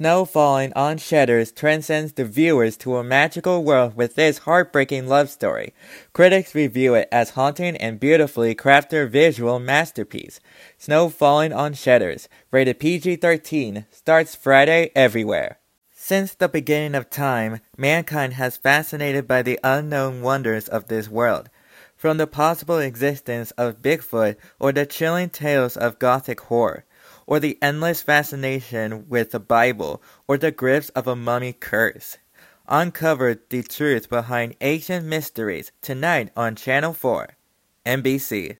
Snow falling on Shutters transcends the viewers to a magical world with this heartbreaking love story. Critics review it as haunting and beautifully crafted visual masterpiece. Snow Falling on Shutters, rated PG-13, starts Friday everywhere. Since the beginning of time, mankind has fascinated by the unknown wonders of this world. From the possible existence of Bigfoot or the chilling tales of Gothic horror, or the endless fascination with the Bible, or the grips of a mummy curse. Uncover the truth behind ancient mysteries tonight on Channel 4, NBC.